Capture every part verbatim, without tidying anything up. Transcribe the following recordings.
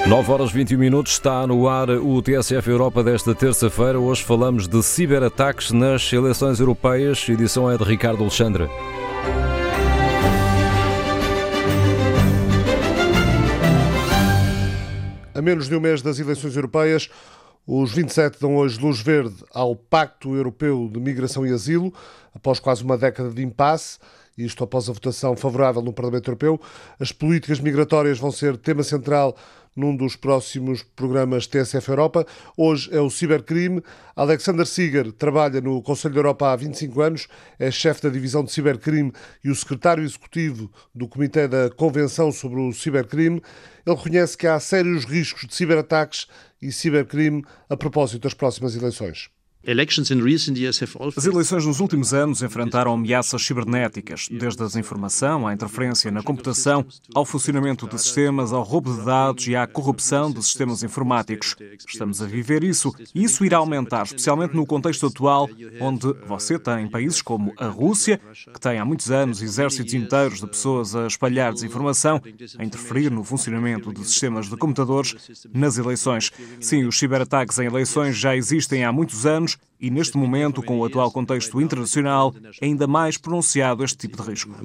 nove horas e vinte e um minutos, está no ar o T S F Europa desta terça-feira. Hoje falamos de ciberataques nas eleições europeias. A edição é de Ricardo Alexandre. A menos de um mês das eleições europeias, os vinte e sete dão hoje luz verde ao Pacto Europeu de Migração e Asilo, após quase uma década de impasse, isto após a votação favorável no Parlamento Europeu. As políticas migratórias vão ser tema central num dos próximos programas T S F Europa. Hoje é o cibercrime. Alexander Sigar trabalha no Conselho da Europa há vinte e cinco anos, é chefe da divisão de cibercrime e o secretário executivo do Comitê da Convenção sobre o Cibercrime. Ele reconhece que há sérios riscos de ciberataques e cibercrime a propósito das próximas eleições. As eleições nos últimos anos enfrentaram ameaças cibernéticas, desde a desinformação, à interferência na computação, ao funcionamento de sistemas, ao roubo de dados e à corrupção de sistemas informáticos. Estamos a viver isso e isso irá aumentar, especialmente no contexto atual, onde você tem países como a Rússia, que tem há muitos anos exércitos inteiros de pessoas a espalhar desinformação, a interferir no funcionamento de sistemas de computadores nas eleições. Sim, os ciberataques em eleições já existem há muitos anos, e neste momento, com o atual contexto internacional, é ainda mais pronunciado este tipo de risco.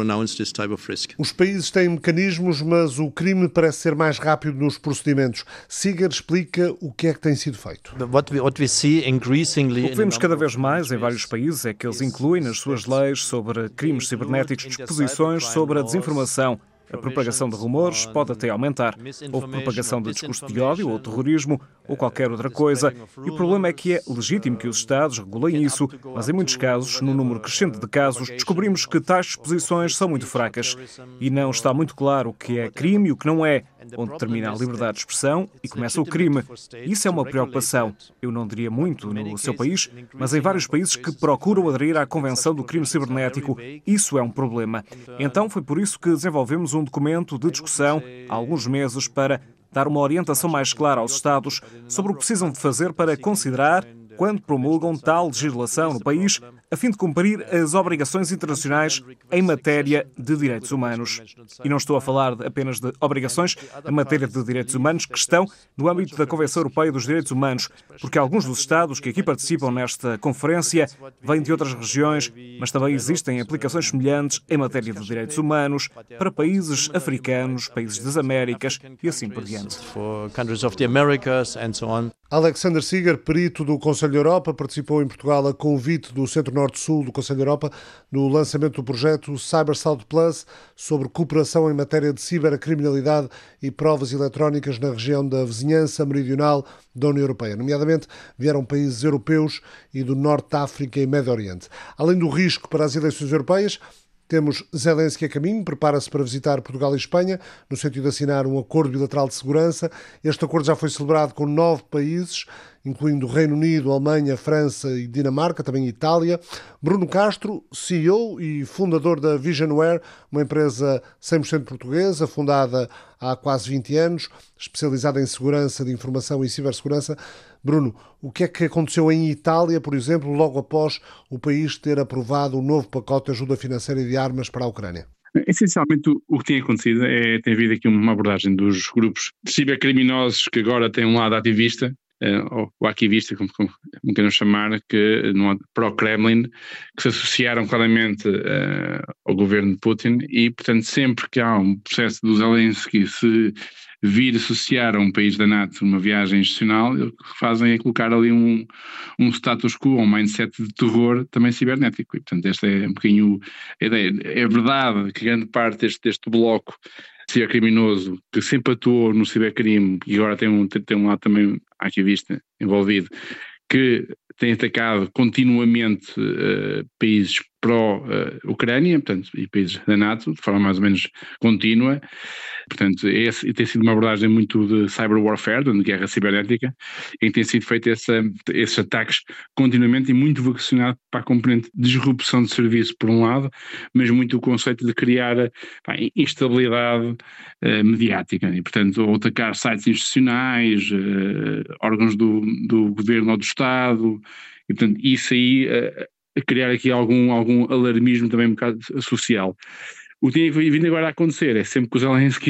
Os países têm mecanismos, mas o crime parece ser mais rápido nos procedimentos. Sigar explica o que é que tem sido feito. O que vemos cada vez mais em vários países é que eles incluem nas suas leis sobre crimes cibernéticos disposições sobre a desinformação. A propagação de rumores pode até aumentar. Houve propagação de discurso de ódio ou terrorismo ou qualquer outra coisa. E o problema é que é legítimo que os Estados regulem isso, mas em muitos casos, no número crescente de casos, descobrimos que tais disposições são muito fracas e não está muito claro o que é crime e o que não é, onde termina a liberdade de expressão e começa o crime. Isso é uma preocupação. Eu não diria muito no seu país, mas em vários países que procuram aderir à Convenção do Crime Cibernético, isso é um problema. Então foi por isso que desenvolvemos um documento de discussão há alguns meses para dar uma orientação mais clara aos Estados sobre o que precisam de fazer para considerar quando promulgam tal legislação no país, a fim de cumprir as obrigações internacionais em matéria de direitos humanos. E não estou a falar apenas de obrigações em matéria de direitos humanos que estão no âmbito da Convenção Europeia dos Direitos Humanos, porque alguns dos Estados que aqui participam nesta conferência vêm de outras regiões, mas também existem aplicações semelhantes em matéria de direitos humanos para países africanos, países das Américas e assim por diante. Alexander Sigar, perito do Conselho da Europa, participou em Portugal a convite do Centro-Norte-Sul do Conselho da Europa no lançamento do projeto CyberSouth Plus sobre cooperação em matéria de cibercriminalidade e provas eletrónicas na região da vizinhança meridional da União Europeia. Nomeadamente, vieram países europeus e do Norte da África e Médio Oriente. Além do risco para as eleições europeias, temos Zelensky a caminho, prepara-se para visitar Portugal e Espanha, no sentido de assinar um acordo bilateral de segurança. Este acordo já foi celebrado com nove países, incluindo o Reino Unido, Alemanha, França e Dinamarca, também Itália. Bruno Castro, C E O e fundador da Visionware, uma empresa cem por cento portuguesa, fundada há quase vinte anos, especializada em segurança de informação e cibersegurança. Bruno, o que é que aconteceu em Itália, por exemplo, logo após o país ter aprovado o novo pacote de ajuda financeira e de armas para a Ucrânia? Essencialmente, o que tem acontecido é ter havido aqui uma abordagem dos grupos cibercriminosos que agora têm um lado ativista, ou o arquivista, como, como, como queiram chamar, que no pró-Kremlin, que se associaram claramente uh, ao governo de Putin e, portanto, sempre que há um processo do Zelensky se vir associar a um país da NATO numa viagem institucional, o que fazem é colocar ali um, um status quo, um mindset de terror também cibernético. E, portanto, esta é um bocadinho a ideia. É verdade que grande parte deste, deste bloco cibercriminoso que sempre atuou no cibercrime e agora tem um, tem um lado também ativista envolvido, que tem atacado continuamente uh, países pró-Ucrânia, uh, portanto, e países da NATO, de forma mais ou menos contínua. Portanto, esse tem sido uma abordagem muito de cyber warfare, de guerra cibernética, em que tem sido feito essa, esses ataques continuamente e muito vocacionado para a componente de disrupção de serviço, por um lado, mas muito o conceito de criar pá, instabilidade uh, mediática. E, portanto, ou atacar sites institucionais, uh, órgãos do, do governo ou do Estado, e, portanto, isso aí uh, a criar aqui algum, algum alarmismo também um bocado social. O que tem vindo agora a acontecer é sempre que o Zelensky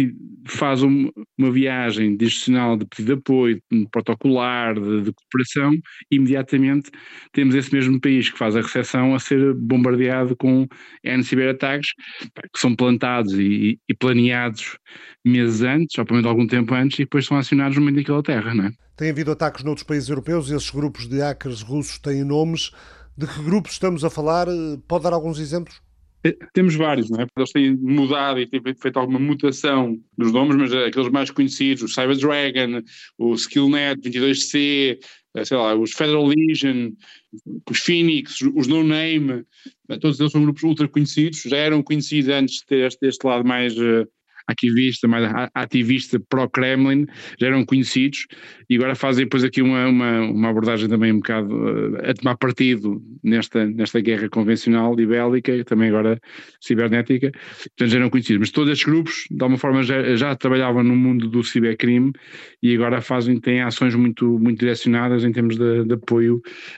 faz um, uma viagem adicional de pedido de apoio, de protocolar, de, de cooperação, e imediatamente temos esse mesmo país que faz a recepção a ser bombardeado com N ciberataques que são plantados e, e planeados meses antes, ou pelo menos algum tempo antes, e depois são acionados no meio daquela terra, não é? Tem havido ataques noutros países europeus e esses grupos de hackers russos têm nomes. De que grupos estamos a falar? Pode dar alguns exemplos? Temos vários, não é? Eles têm mudado e têm feito alguma mutação dos nomes, mas aqueles mais conhecidos, o CyberDragon, o Skillnet vinte e dois C, sei lá, os Federal Legion, os Phoenix, os No Name, todos eles são grupos ultra conhecidos, já eram conhecidos antes de ter este, este lado mais uh, ativista, mais ativista pró-Kremlin, já eram conhecidos e agora fazem depois aqui uma, uma, uma abordagem também um bocado uh, a tomar partido nesta, nesta guerra convencional e bélica, também agora cibernética, portanto já eram conhecidos, mas todos estes grupos de alguma forma já, já trabalhavam no mundo do cibercrime e agora fazem, têm ações muito, muito direcionadas em termos de, de apoio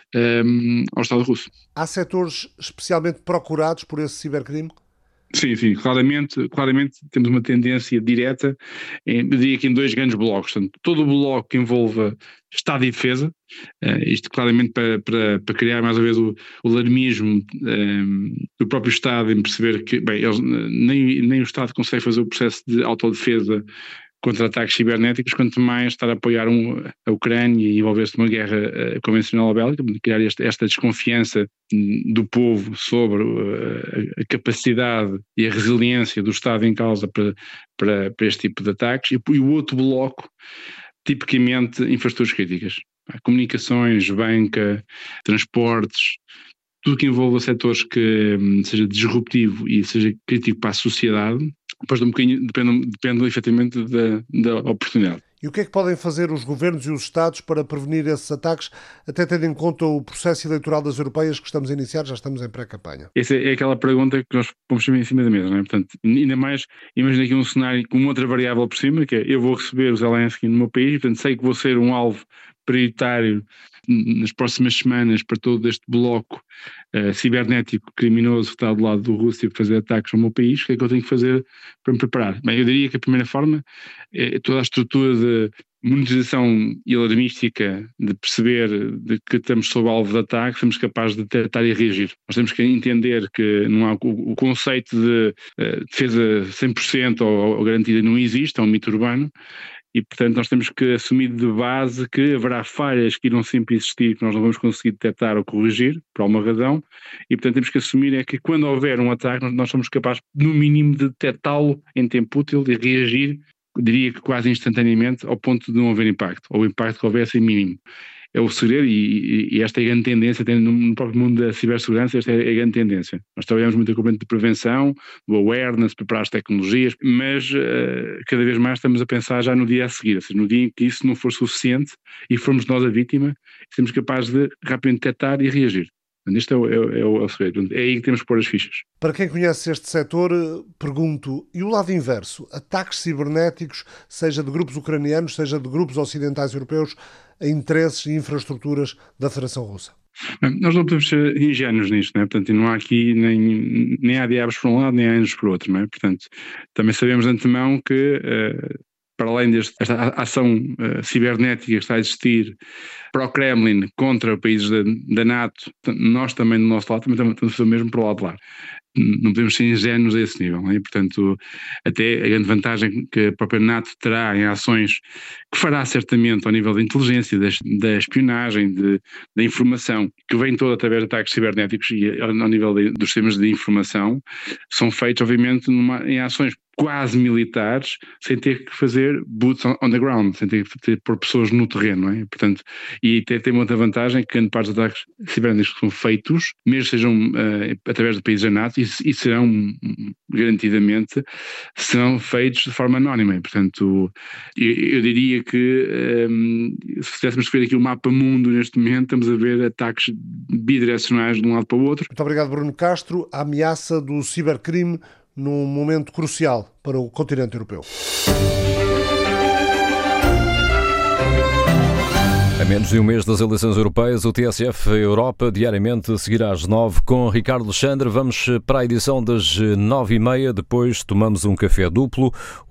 um, ao Estado russo. Há setores especialmente procurados por esse cibercrime? Sim, sim, claramente, claramente temos uma tendência direta, eu diria que em dois grandes blocos, portanto, todo o bloco que envolva Estado e Defesa, uh, isto claramente para, para, para criar mais uma vez o, o alarmismo um, do próprio Estado em perceber que, bem, eles, nem, nem o Estado consegue fazer o processo de autodefesa contra ataques cibernéticos, quanto mais estar a apoiar um, a Ucrânia e envolver-se numa guerra uh, convencional ou bélica, criar este, esta desconfiança do povo sobre uh, a capacidade e a resiliência do Estado em causa para, para, para este tipo de ataques, e, e o outro bloco, tipicamente infraestruturas críticas, comunicações, banca, transportes, tudo que envolva setores que um, seja disruptivo e seja crítico para a sociedade, depois um bocadinho, depende, depende efetivamente da, da oportunidade. E o que é que podem fazer os governos e os Estados para prevenir esses ataques, até tendo em conta o processo eleitoral das europeias que estamos a iniciar, já estamos em pré-campanha? Essa é aquela pergunta que nós pomos em cima da mesa, não é? Portanto, ainda mais, imagina aqui um cenário com outra variável por cima, que é, eu vou receber o Zelensky no meu país, portanto sei que vou ser um alvo prioritário nas próximas semanas para todo este bloco uh, cibernético criminoso que está do lado do Rússia para fazer ataques ao meu país. O que é que eu tenho que fazer para me preparar? Bem, eu diria que a primeira forma é toda a estrutura de monitorização e alarmística, de perceber de que estamos sob alvo de ataque, somos capazes de detectar e reagir. Nós temos que entender que não há o, o conceito de uh, defesa cem por cento ou, ou garantida não existe, é um mito urbano. E, portanto, nós temos que assumir de base que haverá falhas que irão sempre existir, que nós não vamos conseguir detectar ou corrigir, por alguma razão, e, portanto, temos que assumir é que quando houver um ataque, nós somos capazes, no mínimo, de detectá-lo em tempo útil e reagir, diria que quase instantaneamente, ao ponto de não haver impacto, ou o impacto que houvesse em mínimo. É o segredo e, e esta é a grande tendência, até no próprio mundo da cibersegurança, esta é a grande tendência. Nós trabalhamos muito a componente de prevenção, do awareness, preparar as tecnologias, mas uh, cada vez mais estamos a pensar já no dia a seguir, ou seja, no dia em que isso não for suficiente e formos nós a vítima, sermos capazes de rapidamente detectar e reagir. Este é o, é, o, é o segredo, é aí que temos que pôr as fichas. Para quem conhece este setor, pergunto, e o lado inverso? Ataques cibernéticos, seja de grupos ucranianos, seja de grupos ocidentais europeus, a interesses e infraestruturas da Federação Russa? Bem, nós não podemos ser ingênuos nisto, não é? Portanto, não há aqui nem, nem há diabos por um lado, nem há anjos por outro, não é? Portanto, também sabemos de antemão que... Uh, para além desta ação uh, cibernética que está a existir para o Kremlin contra países da, da NATO, nós também do nosso lado também estamos a fazer o mesmo para o lado de lá. Não podemos ser ingênuos a esse nível, não é? Portanto, até a grande vantagem que a própria NATO terá em ações que fará certamente ao nível da inteligência, da, da espionagem, de, da informação, que vem toda através de ataques cibernéticos e ao, ao nível de, dos sistemas de informação, são feitos obviamente numa, em ações quase militares, sem ter que fazer boots on, on the ground, sem ter que ter, pôr pessoas no terreno, não é? Portanto, e tem, tem outra vantagem que grande parte dos ataques cibernéticos que são feitos, mesmo sejam uh, através de países da NATO, e, e serão garantidamente serão feitos de forma anónima. E, portanto, eu, eu diria que um, se fizéssemos ver aqui o mapa mundo neste momento, estamos a ver ataques bidirecionais de um lado para o outro. Muito obrigado, Bruno Castro. A ameaça do cibercrime num momento crucial para o continente europeu. A menos de um mês das eleições europeias, o T S F Europa diariamente seguirá às nove com Ricardo Alexandre. Vamos para a edição das nove e meia, depois tomamos um café duplo.